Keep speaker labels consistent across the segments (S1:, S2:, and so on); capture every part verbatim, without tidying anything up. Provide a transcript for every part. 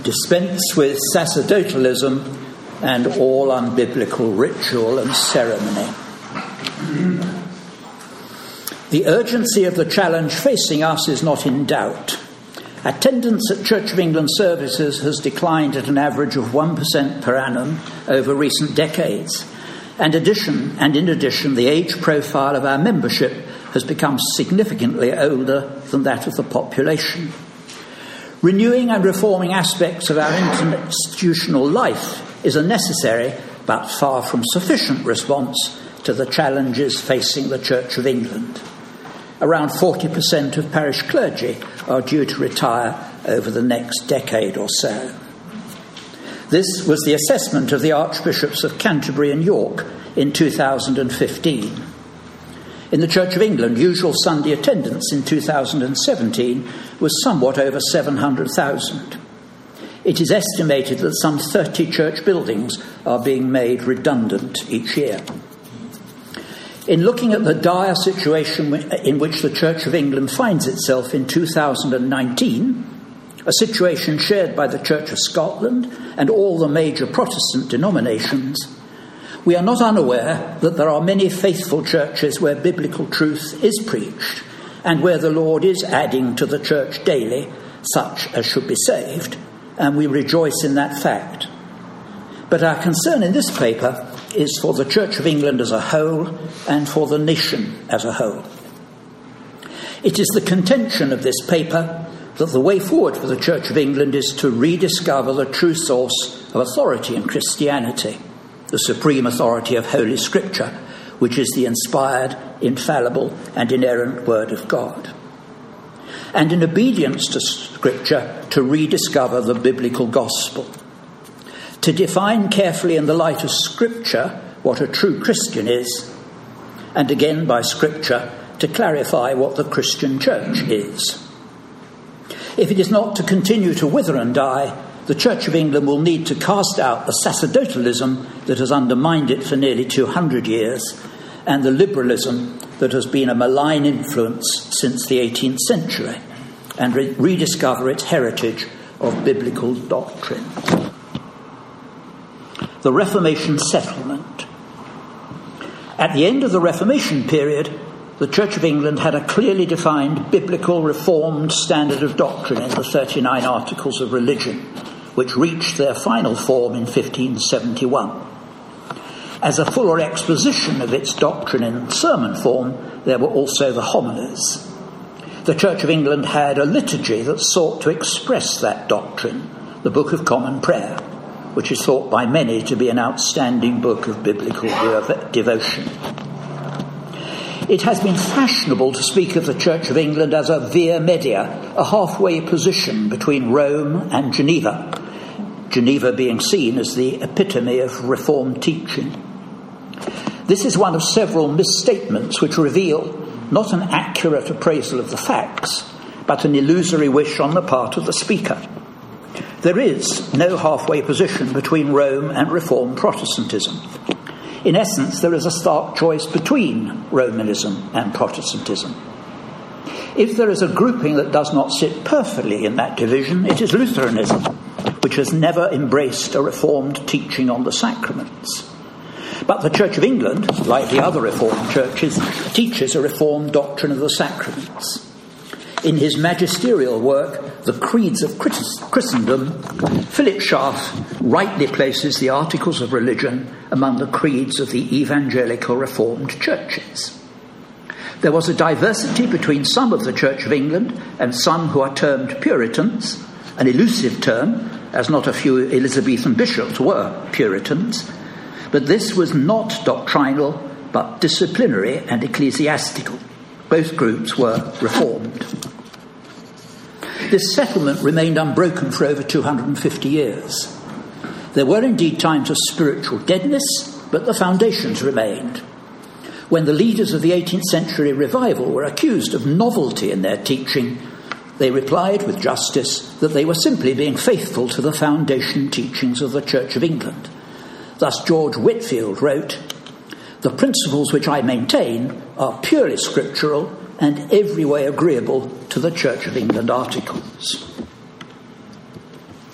S1: dispense with sacerdotalism and all unbiblical ritual and ceremony. The urgency of the challenge facing us is not in doubt. Attendance at Church of England services has declined at an average of one percent per annum over recent decades. And, addition, and in addition, the age profile of our membership has become significantly older than that of the population. Renewing and reforming aspects of our institutional life is a necessary but far from sufficient response to the challenges facing the Church of England. Around forty percent of parish clergy are due to retire over the next decade or so. This was the assessment of the Archbishops of Canterbury and York in two thousand fifteen. In the Church of England, usual Sunday attendance in two thousand seventeen was somewhat over seven hundred thousand. It is estimated that some thirty church buildings are being made redundant each year. In looking at the dire situation in which the Church of England finds itself in two thousand nineteen, a situation shared by the Church of Scotland and all the major Protestant denominations, we are not unaware that there are many faithful churches where biblical truth is preached and where the Lord is adding to the church daily such as should be saved, and we rejoice in that fact. But our concern in this paper is for the Church of England as a whole and for the nation as a whole. It is the contention of this paper that the way forward for the Church of England is to rediscover the true source of authority in Christianity, the supreme authority of Holy Scripture, which is the inspired, infallible, and inerrant Word of God. And in obedience to Scripture, to rediscover the biblical gospel. To define carefully in the light of Scripture what a true Christian is, and again by Scripture to clarify what the Christian church is. If it is not to continue to wither and die, the Church of England will need to cast out the sacerdotalism that has undermined it for nearly two hundred years, and the liberalism that has been a malign influence since the eighteenth century, and re- rediscover its heritage of biblical doctrine. The Reformation settlement. At the end of the Reformation period, the Church of England had a clearly defined biblical reformed standard of doctrine in the thirty-nine Articles of Religion, which reached their final form in fifteen seventy-one. As a fuller exposition of its doctrine in sermon form, there were also the homilies. The Church of England had a liturgy that sought to express that doctrine, the Book of Common Prayer, which is thought by many to be an outstanding book of biblical dev- devotion. It has been fashionable to speak of the Church of England as a via media, a halfway position between Rome and Geneva, Geneva being seen as the epitome of Reformed teaching. This is one of several misstatements which reveal not an accurate appraisal of the facts, but an illusory wish on the part of the speaker. There is no halfway position between Rome and Reformed Protestantism. In essence, there is a stark choice between Romanism and Protestantism. If there is a grouping that does not sit perfectly in that division, it is Lutheranism, which has never embraced a Reformed teaching on the sacraments. But the Church of England, like the other Reformed churches, teaches a Reformed doctrine of the sacraments. In his magisterial work, The Creeds of Christendom, Philip Schaff rightly places the Articles of Religion among the creeds of the evangelical Reformed churches. There was a diversity between some of the Church of England and some who are termed Puritans, an elusive term, as not a few Elizabethan bishops were Puritans, but this was not doctrinal, but disciplinary and ecclesiastical. Both groups were Reformed. This settlement remained unbroken for over two hundred fifty years. There were indeed times of spiritual deadness, but the foundations remained. When the leaders of the eighteenth century revival were accused of novelty in their teaching, they replied with justice that they were simply being faithful to the foundation teachings of the Church of England. Thus George Whitefield wrote, "The principles which I maintain are purely scriptural and every way agreeable to the Church of England articles."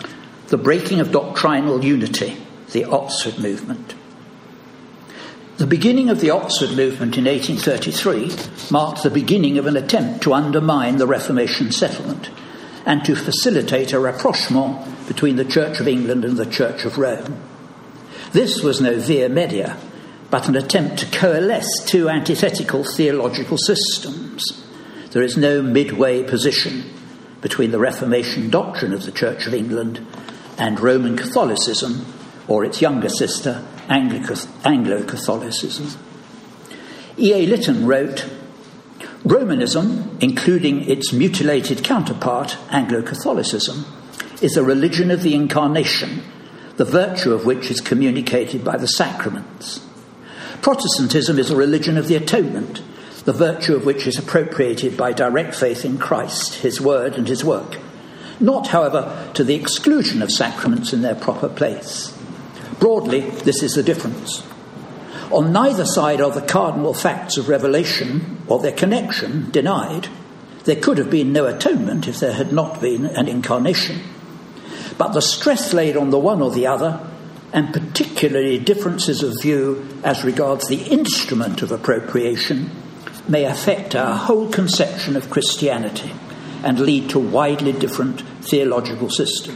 S1: the breaking of doctrinal unity, the Oxford Movement. The beginning of the Oxford Movement in eighteen thirty-three marked the beginning of an attempt to undermine the Reformation settlement and to facilitate a rapprochement between the Church of England and the Church of Rome. This was no via media, but an attempt to coalesce two antithetical theological systems. There is no midway position between the Reformation doctrine of the Church of England and Roman Catholicism, or its younger sister, Anglo-Catholicism. E A Lytton wrote, "Romanism, including its mutilated counterpart, Anglo-Catholicism, is a religion of the incarnation, the virtue of which is communicated by the sacraments. Protestantism is a religion of the atonement, the virtue of which is appropriated by direct faith in Christ, his word and his work, not, however, to the exclusion of sacraments in their proper place. Broadly, this is the difference. On neither side are the cardinal facts of revelation or their connection denied. There could have been no atonement if there had not been an incarnation. But the stress laid on the one or the other, and particularly differences of view as regards the instrument of appropriation, may affect our whole conception of Christianity and lead to widely different theological systems."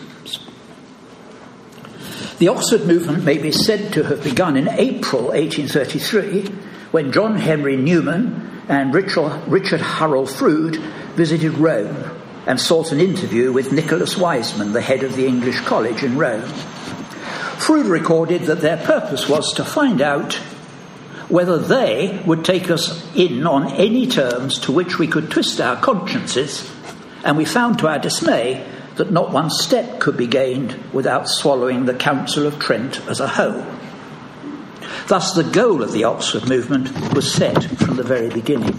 S1: The Oxford Movement may be said to have begun in April eighteen thirty-three, when John Henry Newman and Richard, Richard Hurrell Froude visited Rome and sought an interview with Nicholas Wiseman, the head of the English College in Rome. Froude recorded that their purpose was to find out whether they would take us in on any terms to which we could twist our consciences, and we found to our dismay that not one step could be gained without swallowing the Council of Trent as a whole. Thus, the goal of the Oxford Movement was set from the very beginning.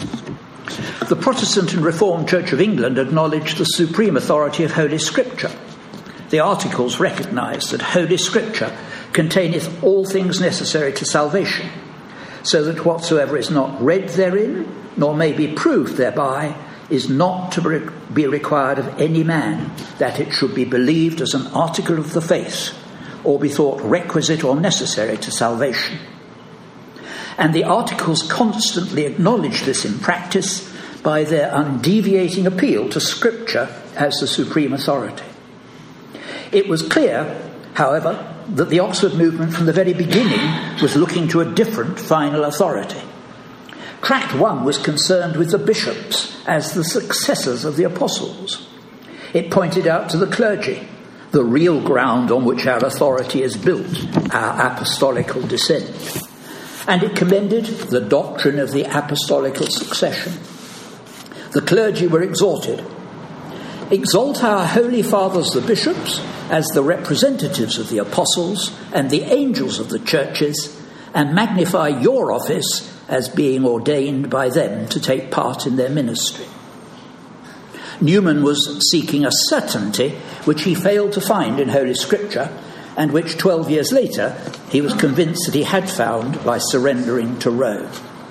S1: The Protestant and Reformed Church of England acknowledged the supreme authority of Holy Scripture. The Articles recognise that Holy Scripture containeth all things necessary to salvation, so that whatsoever is not read therein, nor may be proved thereby, is not to be required of any man, that it should be believed as an article of the faith, or be thought requisite or necessary to salvation. And the Articles constantly acknowledge this in practice by their undeviating appeal to Scripture as the supreme authority. It was clear, however, that the Oxford Movement from the very beginning was looking to a different final authority. Tract one was concerned with the bishops as the successors of the apostles. It pointed out to the clergy the real ground on which our authority is built, our apostolical descent. And it commended the doctrine of the apostolical succession. The clergy were exhorted, "Exalt our holy fathers the bishops as the representatives of the apostles and the angels of the churches, and magnify your office as being ordained by them to take part in their ministry." Newman was seeking a certainty which he failed to find in Holy Scripture, and which twelve years later he was convinced that he had found by surrendering to Rome.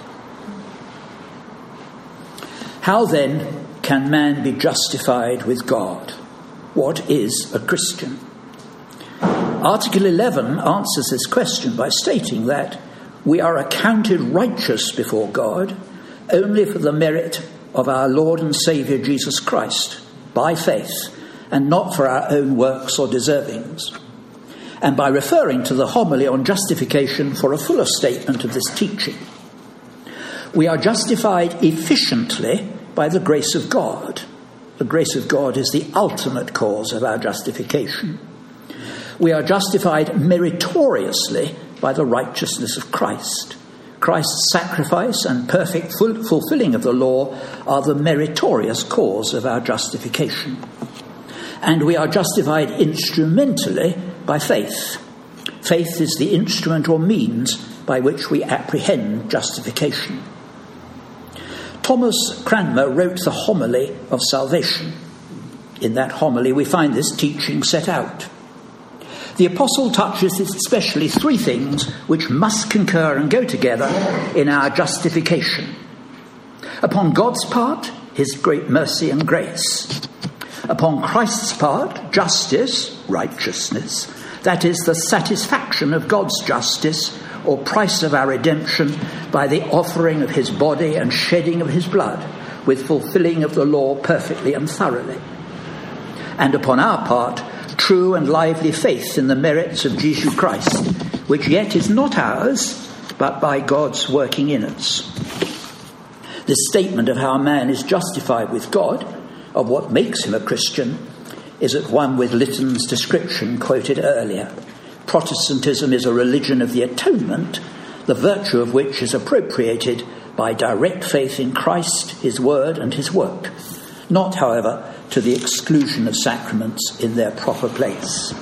S1: How then can man be justified with God? What is a Christian? Article eleven answers this question by stating that we are accounted righteous before God only for the merit of our Lord and Saviour Jesus Christ, by faith, and not for our own works or deservings. And by referring to the homily on justification for a fuller statement of this teaching, we are justified efficiently by the grace of God. The grace of God is the ultimate cause of our justification. We are justified meritoriously by the righteousness of Christ. Christ's sacrifice and perfect full fulfilling of the law are the meritorious cause of our justification. And we are justified instrumentally by faith. Faith is the instrument or means by which we apprehend justification. Thomas Cranmer wrote the homily of salvation. In that homily we find this teaching set out. The apostle touches especially three things which must concur and go together in our justification. Upon God's part, his great mercy and grace. Upon Christ's part, justice, righteousness, that is, the satisfaction of God's justice, or price of our redemption, by the offering of his body and shedding of his blood, with fulfilling of the law perfectly and thoroughly. And upon our part, true and lively faith in the merits of Jesus Christ, which yet is not ours, but by God's working in us. This statement of how a man is justified with God, of what makes him a Christian, is at one with Lytton's description quoted earlier. Protestantism is a religion of the atonement, the virtue of which is appropriated by direct faith in Christ, his word and his work, not, however, to the exclusion of sacraments in their proper place.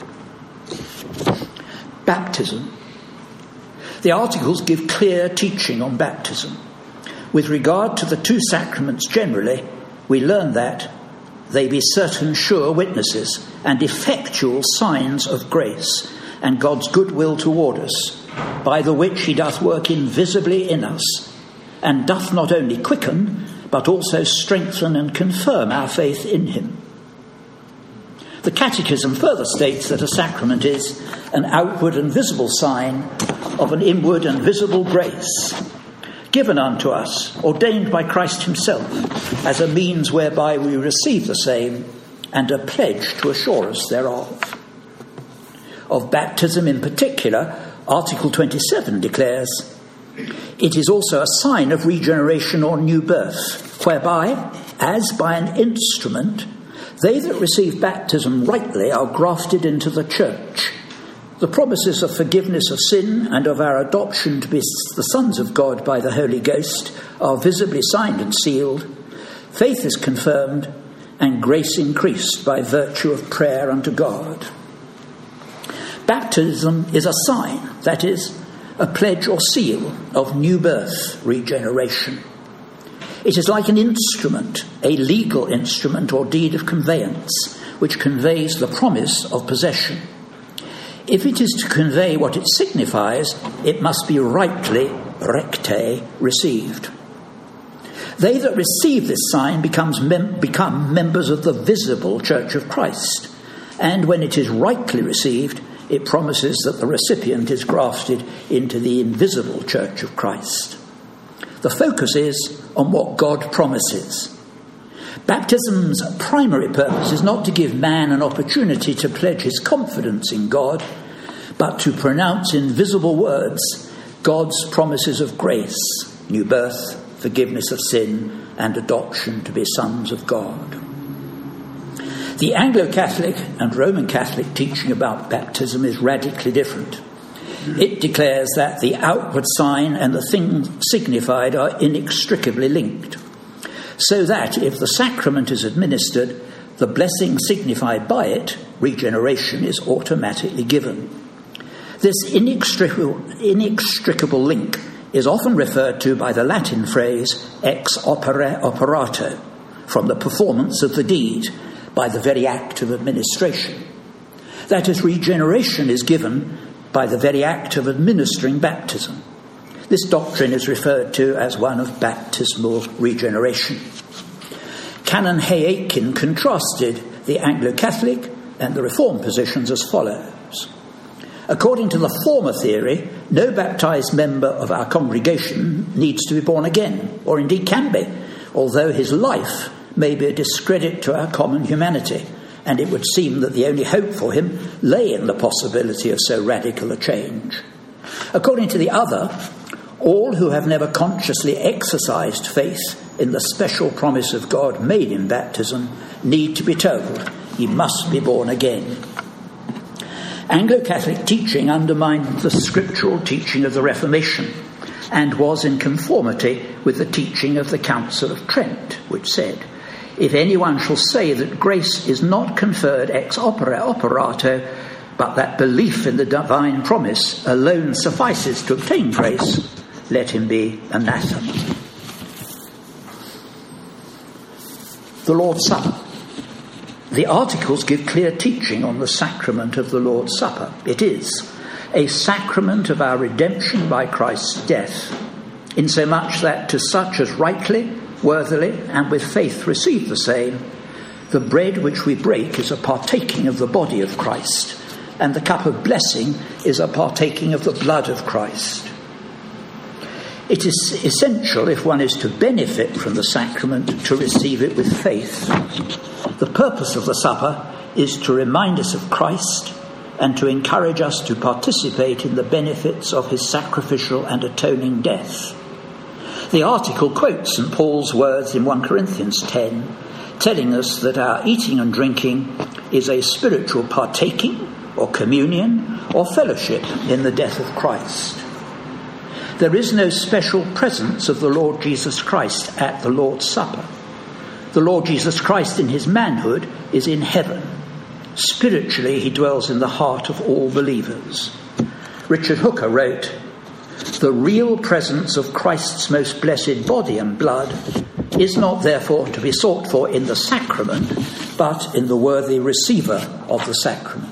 S1: Baptism. The articles give clear teaching on baptism. With regard to the two sacraments generally, we learn that they be certain sure witnesses and effectual signs of grace and God's goodwill toward us, by the which he doth work invisibly in us, and doth not only quicken, but also strengthen and confirm our faith in him. The Catechism further states that a sacrament is an outward and visible sign of an inward and visible grace, given unto us, ordained by Christ himself, as a means whereby we receive the same, and a pledge to assure us thereof. Of baptism in particular, Article twenty-seven declares, it is also a sign of regeneration or new birth, whereby, as by an instrument, they that receive baptism rightly are grafted into the church. The promises of forgiveness of sin and of our adoption to be the sons of God by the Holy Ghost are visibly signed and sealed. Faith is confirmed, and grace increased by virtue of prayer unto God. Baptism is a sign, that is, a pledge or seal of new birth, regeneration. It is like an instrument, a legal instrument or deed of conveyance, which conveys the promise of possession. If it is to convey what it signifies, it must be rightly, recte, received. They that receive this sign becomes mem- become members of the visible Church of Christ, and when it is rightly received, it promises that the recipient is grafted into the invisible Church of Christ. The focus is on what God promises. Baptism's primary purpose is not to give man an opportunity to pledge his confidence in God, but to pronounce in visible words God's promises of grace, new birth, forgiveness of sin, and adoption to be sons of God. The Anglo-Catholic and Roman Catholic teaching about baptism is radically different. It declares that the outward sign and the thing signified are inextricably linked, so that if the sacrament is administered, the blessing signified by it, regeneration, is automatically given. This inextricable, inextricable link is often referred to by the Latin phrase ex opere operato, from the performance of the deed, by the very act of administration. That is, regeneration is given by the very act of administering baptism. This doctrine is referred to as one of baptismal regeneration. Canon Hay Aitken contrasted the Anglo-Catholic and the Reformed positions as follows. According to the former theory, no baptized member of our congregation needs to be born again, or indeed can be, although his life may be a discredit to our common humanity, and it would seem that the only hope for him lay in the possibility of so radical a change. According to the other, all who have never consciously exercised faith in the special promise of God made in baptism need to be told he must be born again. Anglo-Catholic teaching undermined the scriptural teaching of the Reformation and was in conformity with the teaching of the Council of Trent, which said, if anyone shall say that grace is not conferred ex opere operato, but that belief in the divine promise alone suffices to obtain grace, let him be anathema. The Lord's Supper. The articles give clear teaching on the sacrament of the Lord's Supper. It is a sacrament of our redemption by Christ's death, insomuch that to such as rightly, worthily, and with faith receive the same, The bread which we break is a partaking of the body of Christ, and the cup of blessing is a partaking of the blood of Christ. It is essential, if one is to benefit from the sacrament, to receive it with faith. The purpose of the supper is to remind us of Christ and to encourage us to participate in the benefits of his sacrificial and atoning death. The article quotes Saint Paul's words in First Corinthians ten, telling us that our eating and drinking is a spiritual partaking or communion or fellowship in the death of Christ. There is no special presence of the Lord Jesus Christ at the Lord's Supper. The Lord Jesus Christ in his manhood is in heaven. Spiritually, he dwells in the heart of all believers. Richard Hooker wrote, "The real presence of Christ's most blessed body and blood is not therefore to be sought for in the sacrament, but in the worthy receiver of the sacrament."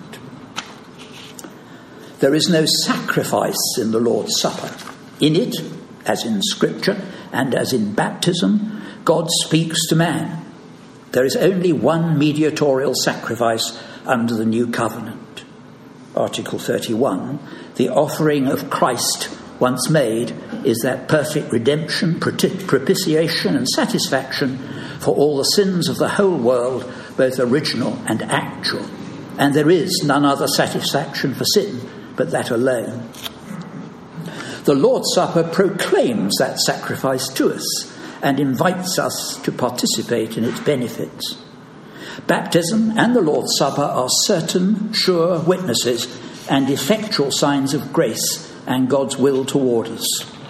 S1: There is no sacrifice in the Lord's Supper. In it, as in Scripture and as in baptism, God speaks to man. There is only one mediatorial sacrifice under the new covenant. Article thirty-one, the offering of Christ once made is that perfect redemption, propitiation and satisfaction for all the sins of the whole world, both original and actual. And there is none other satisfaction for sin but that alone. The Lord's Supper proclaims that sacrifice to us and invites us to participate in its benefits. Baptism and the Lord's Supper are certain, sure witnesses and effectual signs of grace and God's will toward us.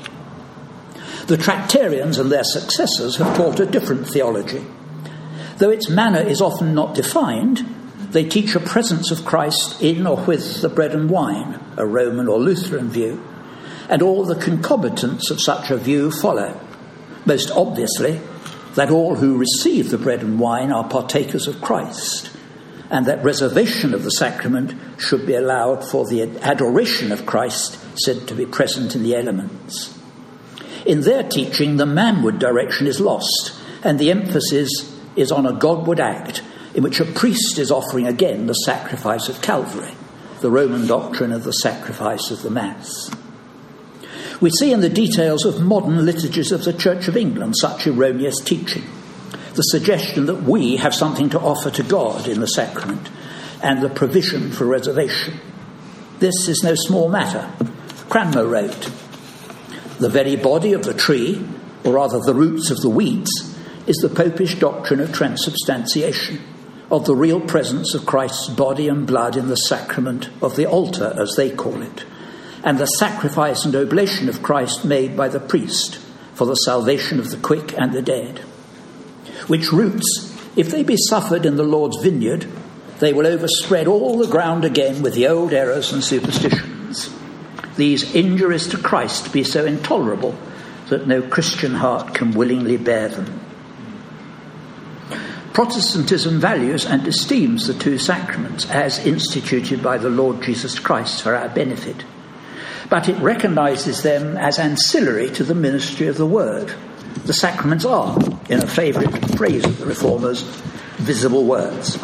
S1: The Tractarians and their successors have taught a different theology. Though its manner is often not defined, they teach a presence of Christ in or with the bread and wine, a Roman or Lutheran view, and all the concomitants of such a view follow. Most obviously, that all who receive the bread and wine are partakers of Christ, and that reservation of the sacrament should be allowed for the adoration of Christ said to be present in the elements. In their teaching, the manward direction is lost, and the emphasis is on a Godward act in which a priest is offering again the sacrifice of Calvary, the Roman doctrine of the sacrifice of the Mass. We see in the details of modern liturgies of the Church of England such erroneous teaching, the suggestion that we have something to offer to God in the sacrament, and the provision for reservation. This is no small matter. Cranmer wrote, "The very body of the tree, or rather the roots of the weeds, is the popish doctrine of transubstantiation, of the real presence of Christ's body and blood in the sacrament of the altar, as they call it, and the sacrifice and oblation of Christ made by the priest for the salvation of the quick and the dead. Which roots, if they be suffered in the Lord's vineyard, they will overspread all the ground again with the old errors and superstitions. These injuries to Christ be so intolerable that no Christian heart can willingly bear them." Protestantism values and esteems the two sacraments as instituted by the Lord Jesus Christ for our benefit, but it recognises them as ancillary to the ministry of the Word. The sacraments are, in a favourite phrase of the Reformers, visible words.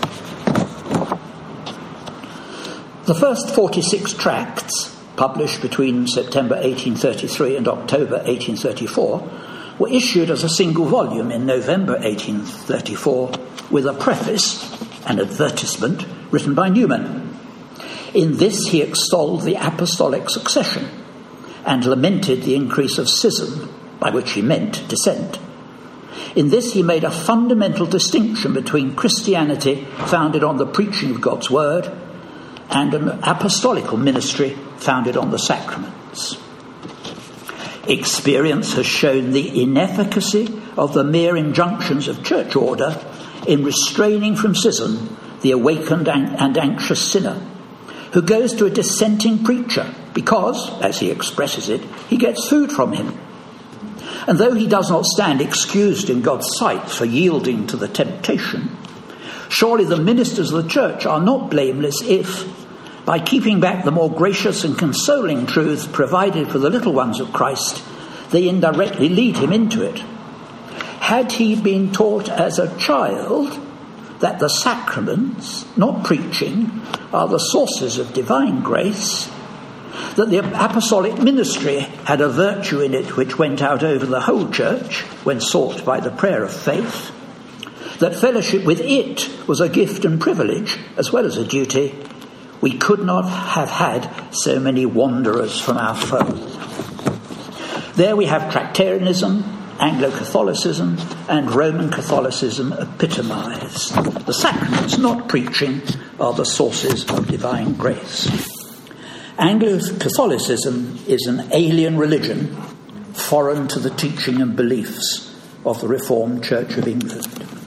S1: The first forty-six tracts, published between September eighteen thirty-three and October eighteen thirty-four, were issued as a single volume in November eighteen thirty-four with a preface, an advertisement, written by Newman. In this he extolled the apostolic succession and lamented the increase of schism, by which he meant dissent. In this he made a fundamental distinction between Christianity founded on the preaching of God's word and an apostolical ministry founded on the sacraments. Experience has shown the inefficacy of the mere injunctions of church order in restraining from schism the awakened and anxious sinner, who goes to a dissenting preacher because, as he expresses it, he gets food from him. And though he does not stand excused in God's sight for yielding to the temptation, surely the ministers of the church are not blameless if, by keeping back the more gracious and consoling truths provided for the little ones of Christ, they indirectly lead him into it. Had he been taught as a child, that the sacraments, not preaching, are the sources of divine grace, that the apostolic ministry had a virtue in it which went out over the whole church when sought by the prayer of faith, that fellowship with it was a gift and privilege as well as a duty, we could not have had so many wanderers from our fold. There we have Tractarianism, Anglo-Catholicism and Roman Catholicism epitomised. The sacraments, not preaching, are the sources of divine grace. Anglo-Catholicism is an alien religion, foreign to the teaching and beliefs of the Reformed Church of England.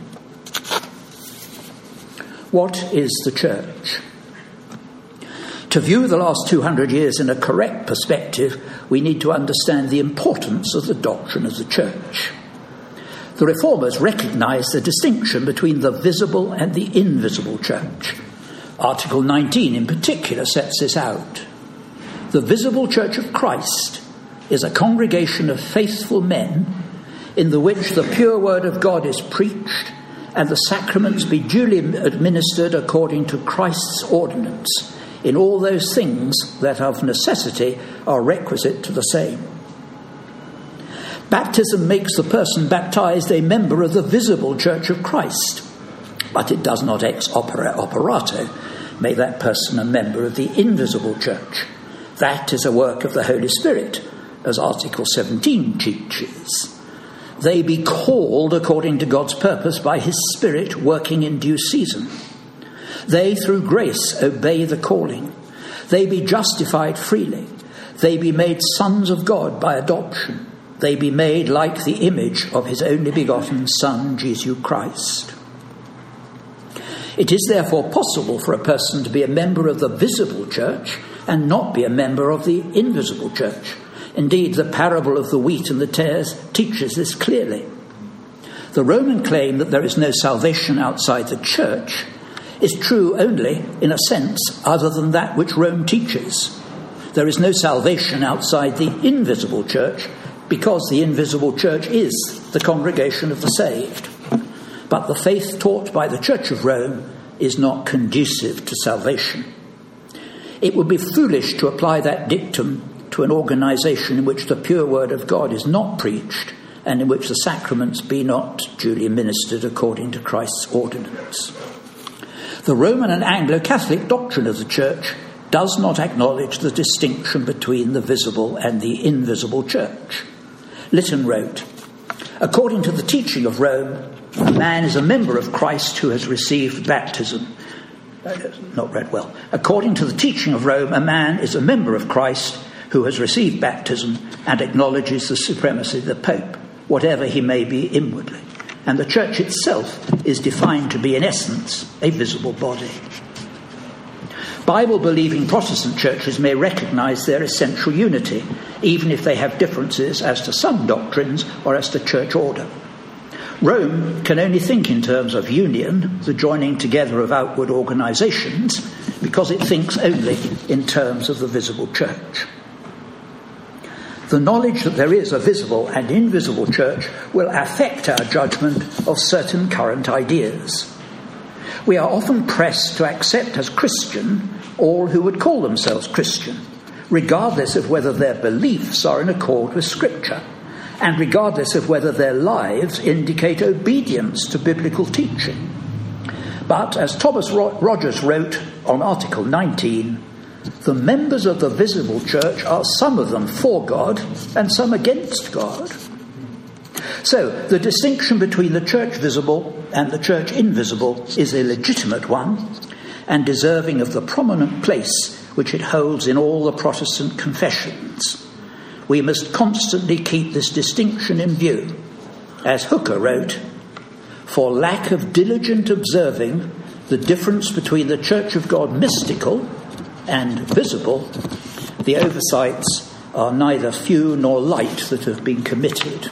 S1: What is the Church? To view the last two hundred years in a correct perspective, we need to understand the importance of the doctrine of the Church. The Reformers recognised the distinction between the visible and the invisible Church. Article nineteen in particular sets this out. The visible Church of Christ is a congregation of faithful men in the which the pure word of God is preached and the sacraments be duly administered according to Christ's ordinance in all those things that of necessity are requisite to the same. Baptism makes the person baptized a member of the visible Church of Christ, but it does not ex operato make that person a member of the invisible Church. That is a work of the Holy Spirit, as Article seventeen teaches. They be called according to God's purpose by his Spirit working in due season. They, through grace, obey the calling. They be justified freely. They be made sons of God by adoption. They be made like the image of his only begotten Son, Jesus Christ. It is therefore possible for a person to be a member of the visible church and not be a member of the invisible church. Indeed, the parable of the wheat and the tares teaches this clearly. The Roman claim that there is no salvation outside the church is true only in a sense other than that which Rome teaches. There is no salvation outside the invisible church because the invisible church is the congregation of the saved. But the faith taught by the Church of Rome is not conducive to salvation. It would be foolish to apply that dictum to an organisation in which the pure word of God is not preached and in which the sacraments be not duly administered according to Christ's ordinance. The Roman and Anglo-Catholic doctrine of the Church does not acknowledge the distinction between the visible and the invisible Church. Lytton wrote, "According to the teaching of Rome, a man is a member of Christ who has received baptism." Uh, not read well. According to the teaching of Rome, a man is a member of Christ who has received baptism and acknowledges the supremacy of the Pope, whatever he may be inwardly. And the Church itself is defined to be, in essence, a visible body. Bible-believing Protestant churches may recognise their essential unity, even if they have differences as to some doctrines or as to church order. Rome can only think in terms of union, the joining together of outward organisations, because it thinks only in terms of the visible church. The knowledge that there is a visible and invisible church will affect our judgment of certain current ideas. We are often pressed to accept as Christian all who would call themselves Christian, regardless of whether their beliefs are in accord with Scripture, and regardless of whether their lives indicate obedience to biblical teaching. But, as Thomas Rogers wrote on Article nineteen, the members of the visible church are some of them for God and some against God. So, the distinction between the church visible and the church invisible is a legitimate one and deserving of the prominent place which it holds in all the Protestant confessions. We must constantly keep this distinction in view. As Hooker wrote, "For lack of diligent observing the difference between the Church of God mystical and visible, the oversights are neither few nor light that have been committed."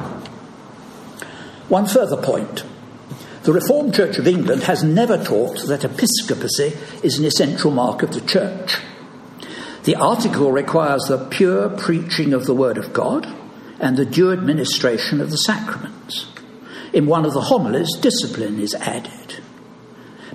S1: One further point. The Reformed Church of England has never taught that episcopacy is an essential mark of the Church. The article requires the pure preaching of the Word of God and the due administration of the sacraments. In one of the homilies, discipline is added.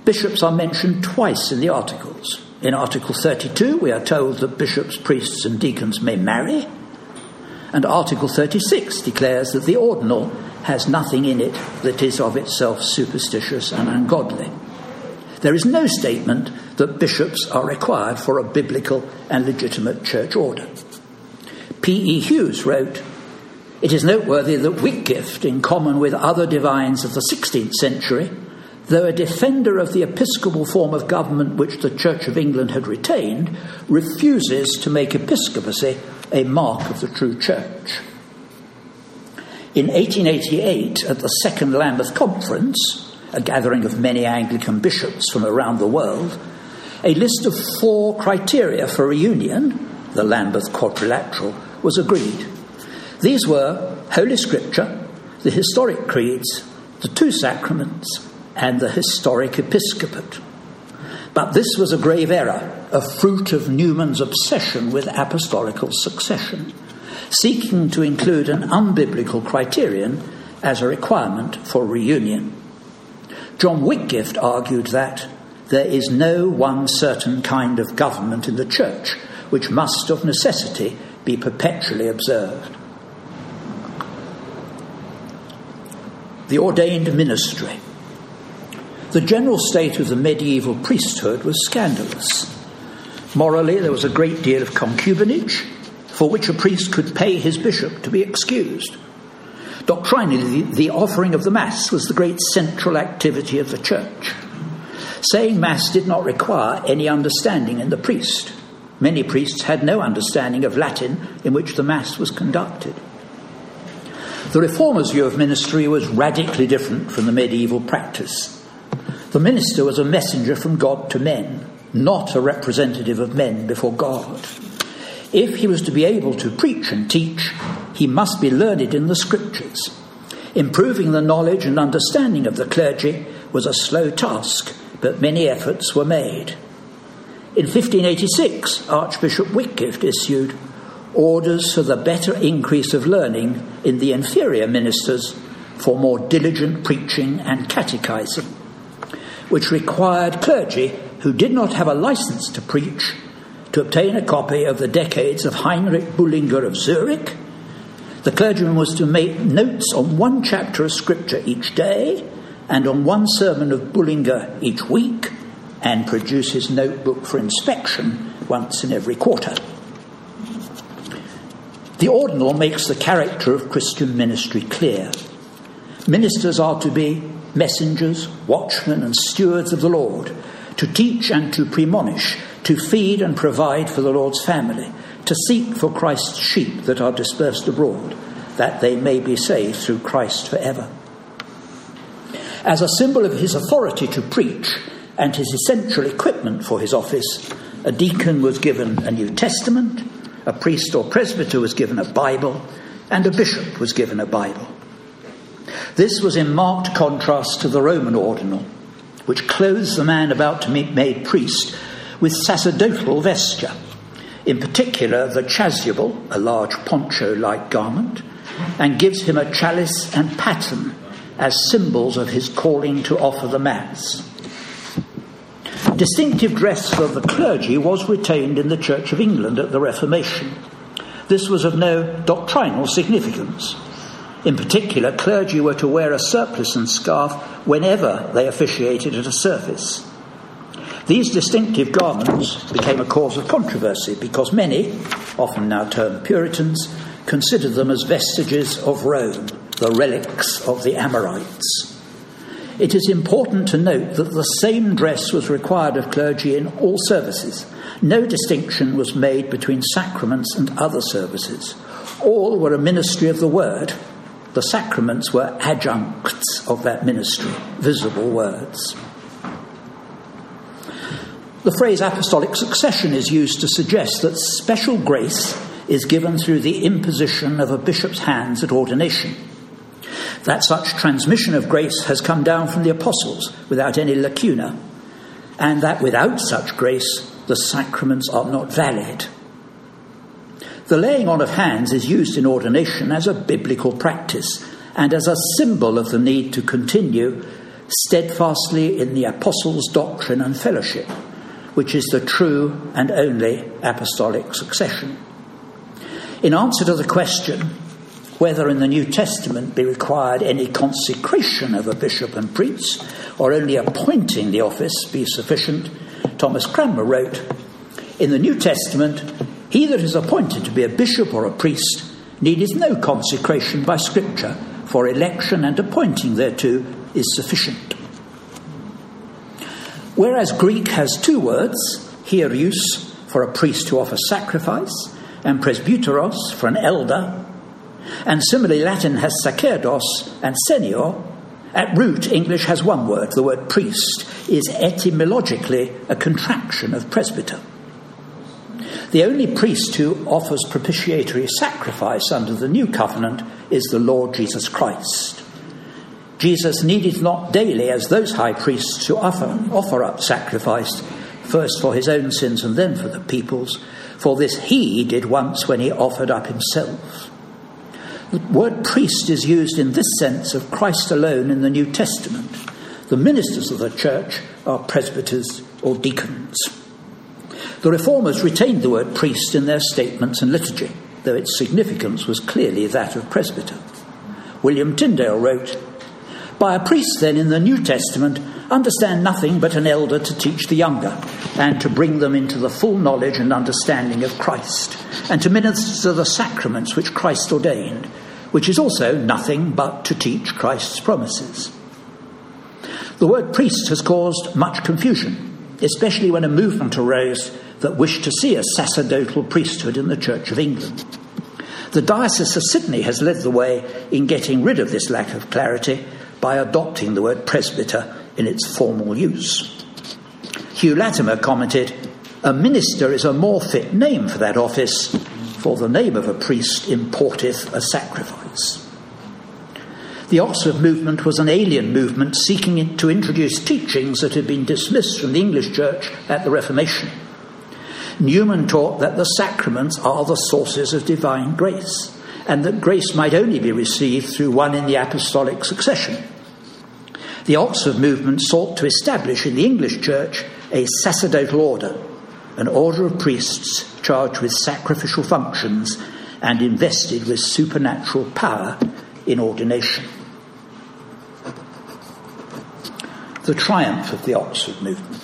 S1: Bishops are mentioned twice in the articles. In Article thirty-two, we are told that bishops, priests and deacons may marry, and Article thirty-six declares that the ordinal has nothing in it that is of itself superstitious and ungodly. There is no statement that bishops are required for a biblical and legitimate church order. P E Hughes wrote, "It is noteworthy that Whitgift, in common with other divines of the sixteenth century, though a defender of the episcopal form of government which the Church of England had retained, refuses to make episcopacy a mark of the true church." In eighteen eighty-eight, at the Second Lambeth Conference, a gathering of many Anglican bishops from around the world, a list of four criteria for reunion, the Lambeth Quadrilateral, was agreed. These were Holy Scripture, the historic creeds, the two sacraments, and the historic episcopate. But this was a grave error, a fruit of Newman's obsession with apostolical succession, seeking to include an unbiblical criterion as a requirement for reunion. John Whitgift argued that there is no one certain kind of government in the church which must of necessity be perpetually observed. The ordained ministry. The general state of the medieval priesthood was scandalous. Morally, there was a great deal of concubinage, for which a priest could pay his bishop to be excused. Doctrinally, the offering of the Mass was the great central activity of the church. Saying Mass did not require any understanding in the priest. Many priests had no understanding of Latin in which the Mass was conducted. The Reformers' view of ministry was radically different from the medieval practice. The minister was a messenger from God to men, not a representative of men before God. If he was to be able to preach and teach, he must be learned in the Scriptures. Improving the knowledge and understanding of the clergy was a slow task, but many efforts were made. In fifteen eighty-six, Archbishop Whitgift issued orders for the better increase of learning in the inferior ministers for more diligent preaching and catechizing, which required clergy who did not have a license to preach to obtain a copy of the Decades of Heinrich Bullinger of Zurich. The clergyman was to make notes on one chapter of Scripture each day and on one sermon of Bullinger each week, and produce his notebook for inspection once in every quarter. The ordinal makes the character of Christian ministry clear. Ministers are to be messengers, watchmen and stewards of the Lord, to teach and to premonish, to feed and provide for the Lord's family, to seek for Christ's sheep that are dispersed abroad, that they may be saved through Christ forever. As a symbol of his authority to preach and his essential equipment for his office, a deacon was given a New Testament, a priest or presbyter was given a Bible, and a bishop was given a Bible. This was in marked contrast to the Roman ordinal, which clothes the man about to be made priest with sacerdotal vesture, in particular the chasuble, a large poncho-like garment, and gives him a chalice and paten as symbols of his calling to offer the Mass. Distinctive dress for the clergy was retained in the Church of England at the Reformation. This was of no doctrinal significance. In particular, clergy were to wear a surplice and scarf whenever they officiated at a service. These distinctive garments became a cause of controversy because many, often now termed Puritans, considered them as vestiges of Rome, the relics of the Amorites. It is important to note that the same dress was required of clergy in all services. No distinction was made between sacraments and other services. All were a ministry of the word. The sacraments were adjuncts of that ministry, visible words. The phrase apostolic succession is used to suggest that special grace is given through the imposition of a bishop's hands at ordination. That such transmission of grace has come down from the apostles without any lacuna, and that without such grace the sacraments are not valid. The laying on of hands is used in ordination as a biblical practice and as a symbol of the need to continue steadfastly in the apostles' doctrine and fellowship, which is the true and only apostolic succession. In answer to the question whether in the New Testament be required any consecration of a bishop and priest, or only appointing the office be sufficient, Thomas Cranmer wrote, "In the New Testament, he that is appointed to be a bishop or a priest needeth no consecration by Scripture, for election and appointing thereto is sufficient." Whereas Greek has two words, hieros for a priest who offers sacrifice, and presbyteros for an elder, and similarly Latin has sacerdos and senior, at root English has one word. The word priest is etymologically a contraction of presbyter. The only priest who offers propitiatory sacrifice under the new covenant is the Lord Jesus Christ. Jesus needed not daily, as those high priests, to offer, offer up sacrifice, first for his own sins and then for the people's, for this he did once when he offered up himself. The word priest is used in this sense of Christ alone in the New Testament. The ministers of the church are presbyters or deacons. The Reformers retained the word priest in their statements and liturgy, though its significance was clearly that of presbyter. William Tyndale wrote, "By a priest, then, in the New Testament, understand nothing but an elder to teach the younger, and to bring them into the full knowledge and understanding of Christ, and to minister the sacraments which Christ ordained, which is also nothing but to teach Christ's promises." The word priest has caused much confusion, especially when a movement arose that wished to see a sacerdotal priesthood in the Church of England. The Diocese of Sydney has led the way in getting rid of this lack of clarity by adopting the word presbyter in its formal use. Hugh Latimer commented, "A minister is a more fit name for that office, for the name of a priest importeth a sacrifice." The Oxford movement was an alien movement seeking to introduce teachings that had been dismissed from the English Church at the Reformation. Newman taught that the sacraments are the sources of divine grace, and that grace might only be received through one in the apostolic succession. The Oxford movement sought to establish in the English Church a sacerdotal order, an order of priests charged with sacrificial functions and invested with supernatural power in ordination. The triumph of the Oxford movement.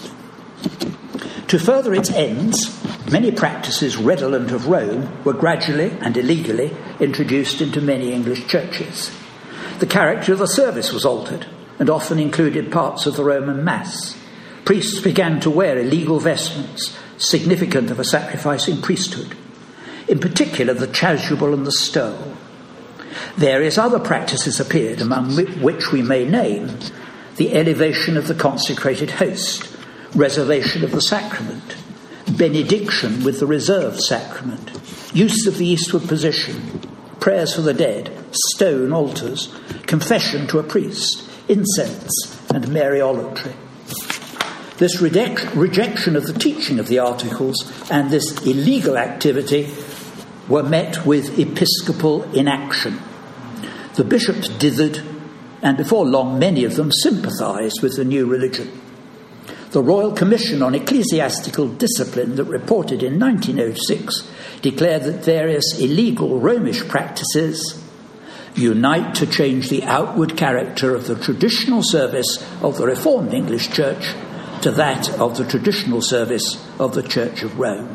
S1: To further its ends, many practices redolent of Rome were gradually and illegally introduced into many English churches. The character of the service was altered and often included parts of the Roman Mass. Priests began to wear illegal vestments, significant of a sacrificing priesthood, in particular the chasuble and the stole. Various other practices appeared, among which we may name the elevation of the consecrated host, reservation of the sacrament, benediction with the reserved sacrament, use of the eastward position, prayers for the dead, stone altars, confession to a priest, incense and Mariolatry. This reject- rejection of the teaching of the articles and this illegal activity were met with episcopal inaction. The bishops dithered, and before long many of them sympathised with the new religion. The Royal Commission on Ecclesiastical Discipline that reported in nineteen oh six declared that various illegal Romish practices unite to change the outward character of the traditional service of the Reformed English Church to that of the traditional service of the Church of Rome.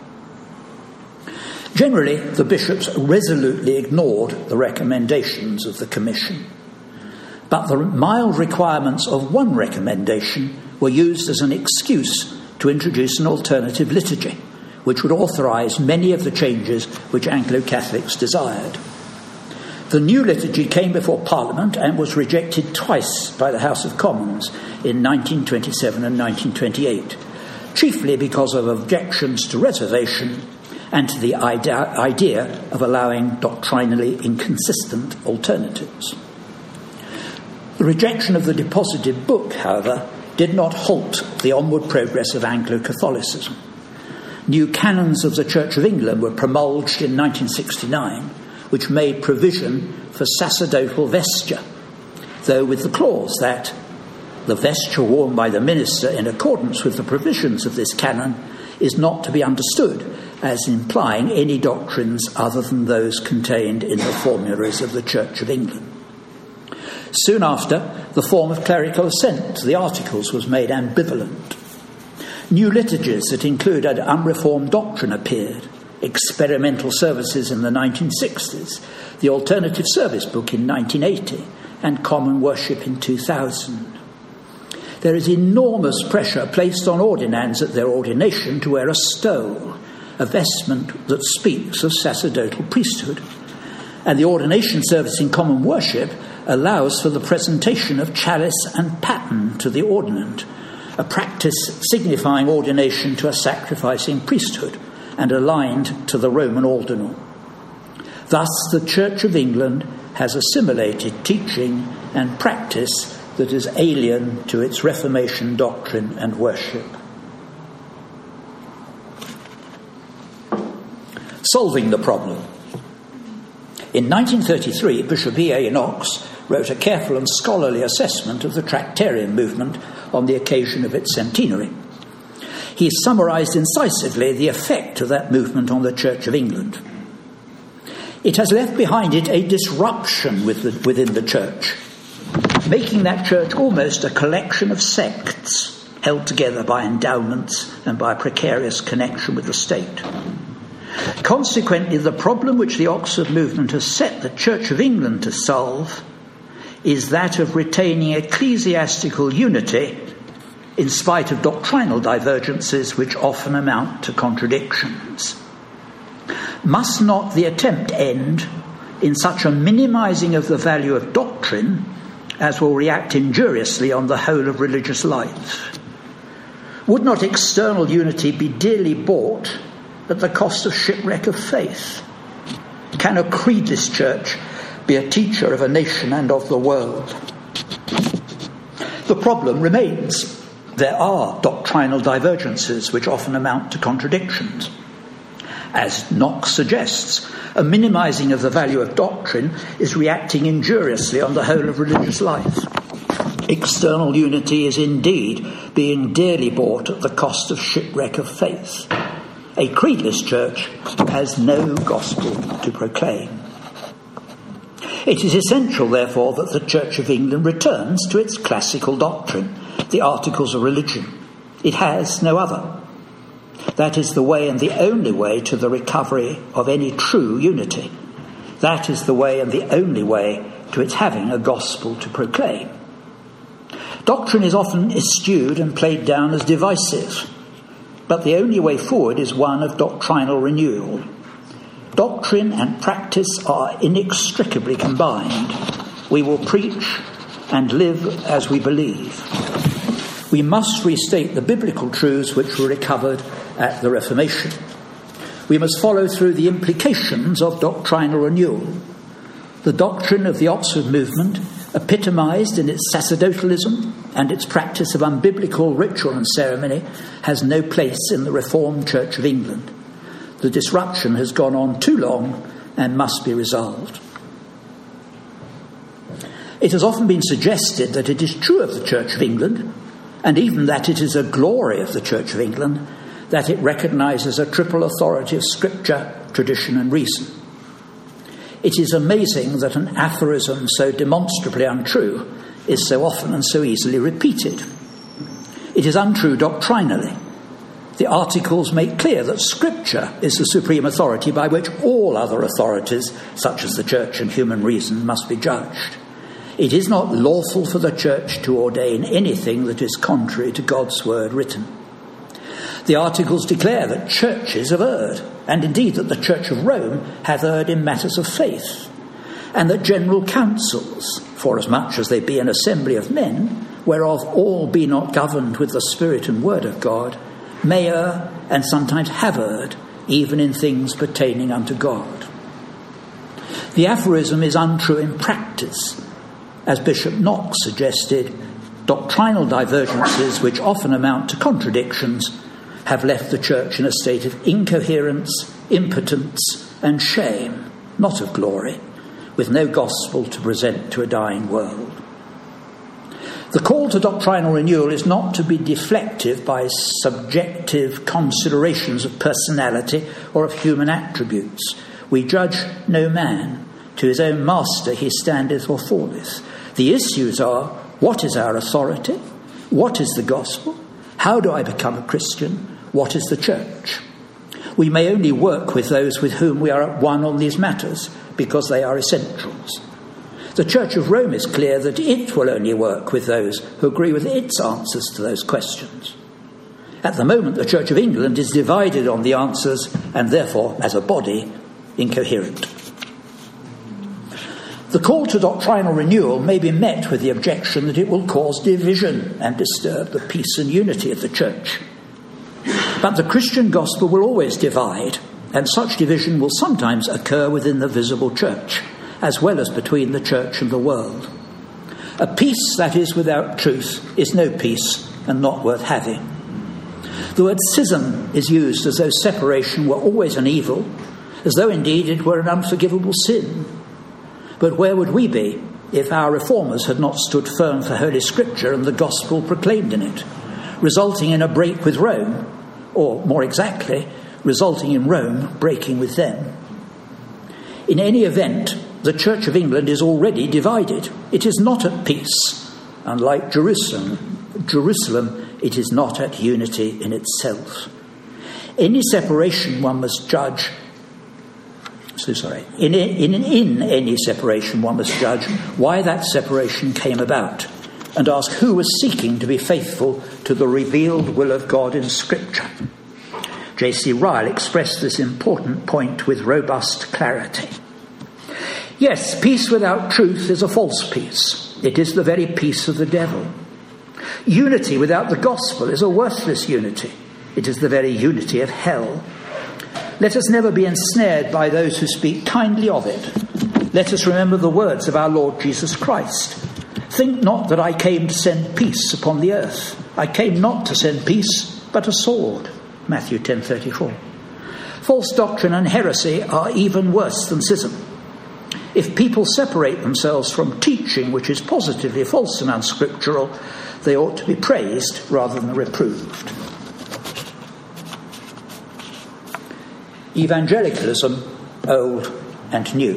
S1: Generally, the bishops resolutely ignored the recommendations of the Commission, but the mild requirements of one recommendation were used as an excuse to introduce an alternative liturgy, which would authorise many of the changes which Anglo-Catholics desired. The new liturgy came before Parliament and was rejected twice by the House of Commons in nineteen twenty-seven and nineteen twenty-eight, chiefly because of objections to reservation and to the idea of allowing doctrinally inconsistent alternatives. The rejection of the deposited book, however, did not halt the onward progress of Anglo-Catholicism. New canons of the Church of England were promulged in nineteen sixty-nine, which made provision for sacerdotal vesture, though with the clause that the vesture worn by the minister in accordance with the provisions of this canon is not to be understood as implying any doctrines other than those contained in the formularies of the Church of England. Soon after, the form of clerical assent to the articles was made ambivalent. New liturgies that included unreformed doctrine appeared, experimental services in the nineteen sixties, the Alternative Service Book in nineteen eighty, and Common Worship in two thousand. There is enormous pressure placed on ordinands at their ordination to wear a stole, a vestment that speaks of sacerdotal priesthood. And the ordination service in Common Worship allows for the presentation of chalice and paten to the ordinand, a practice signifying ordination to a sacrificing priesthood and aligned to the Roman ordinal. Thus, the Church of England has assimilated teaching and practice that is alien to its Reformation doctrine and worship. Solving the problem. In nineteen thirty-three, Bishop E A Knox wrote a careful and scholarly assessment of the Tractarian movement on the occasion of its centenary. He summarised incisively the effect of that movement on the Church of England. It has left behind it a disruption with the, within the Church, making that Church almost a collection of sects held together by endowments and by a precarious connection with the state. Consequently, the problem which the Oxford movement has set the Church of England to solve is that of retaining ecclesiastical unity in spite of doctrinal divergences which often amount to contradictions. Must not the attempt end in such a minimizing of the value of doctrine as will react injuriously on the whole of religious life? Would not external unity be dearly bought at the cost of shipwreck of faith? Can a creedless church be a teacher of a nation and of the world? The problem remains. There are doctrinal divergences which often amount to contradictions. As Knox suggests, a minimizing of the value of doctrine is reacting injuriously on the whole of religious life. External unity is indeed being dearly bought at the cost of shipwreck of faith. A creedless church has no gospel to proclaim. It is essential, therefore, that the Church of England returns to its classical doctrine, the Articles of Religion. It has no other. That is the way and the only way to the recovery of any true unity. That is the way and the only way to its having a gospel to proclaim. Doctrine is often eschewed and played down as divisive, but the only way forward is one of doctrinal renewal. Doctrine and practice are inextricably combined. We will preach and live as we believe. We must restate the biblical truths which were recovered at the Reformation. We must follow through the implications of doctrinal renewal. The doctrine of the Oxford movement, epitomised in its sacerdotalism and its practice of unbiblical ritual and ceremony, has no place in the Reformed Church of England. The disruption has gone on too long and must be resolved. It has often been suggested that it is true of the Church of England, and even that it is a glory of the Church of England, that it recognises a triple authority of Scripture, tradition and reason. It is amazing that an aphorism so demonstrably untrue is so often and so easily repeated. It is untrue doctrinally. The Articles make clear that Scripture is the supreme authority by which all other authorities, such as the Church and human reason, must be judged. It is not lawful for the Church to ordain anything that is contrary to God's word written. The Articles declare that churches have erred, and indeed that the Church of Rome hath erred in matters of faith, and that general councils, forasmuch as they be an assembly of men, whereof all be not governed with the Spirit and word of God, may err, and sometimes have erred, even in things pertaining unto God. The aphorism is untrue in practice. As Bishop Knox suggested, doctrinal divergences, which often amount to contradictions, have left the Church in a state of incoherence, impotence, and shame, not of glory, with no gospel to present to a dying world. The call to doctrinal renewal is not to be deflected by subjective considerations of personality or of human attributes. We judge no man. To his own master he standeth or falleth. The issues are, what is our authority? What is the gospel? How do I become a Christian? What is the church? We may only work with those with whom we are at one on these matters, because they are essentials. The Church of Rome is clear that it will only work with those who agree with its answers to those questions. At the moment, the Church of England is divided on the answers and therefore, as a body, incoherent. The call to doctrinal renewal may be met with the objection that it will cause division and disturb the peace and unity of the Church. But the Christian gospel will always divide, and such division will sometimes occur within the visible Church, as well as between the Church and the world. A peace that is without truth is no peace and not worth having. The word schism is used as though separation were always an evil, as though indeed it were an unforgivable sin. But where would we be if our reformers had not stood firm for Holy Scripture and the gospel proclaimed in it, resulting in a break with Rome, or more exactly, resulting in Rome breaking with them? In any event, the Church of England is already divided. It is not at peace. Unlike Jerusalem, Jerusalem, it is not at unity in itself. Any separation one must judge So sorry. In, in, in any separation, one must judge why that separation came about and ask who was seeking to be faithful to the revealed will of God in Scripture. J C Ryle expressed this important point with robust clarity. Yes, peace without truth is a false peace. It is the very peace of the devil. Unity without the gospel is a worthless unity. It is the very unity of hell. Let us never be ensnared by those who speak kindly of it. Let us remember the words of our Lord Jesus Christ. Think not that I came to send peace upon the earth. I came not to send peace, but a sword. Matthew ten thirty-four. False doctrine and heresy are even worse than schism. If people separate themselves from teaching which is positively false and unscriptural, they ought to be praised rather than reproved. Evangelicalism, old and new.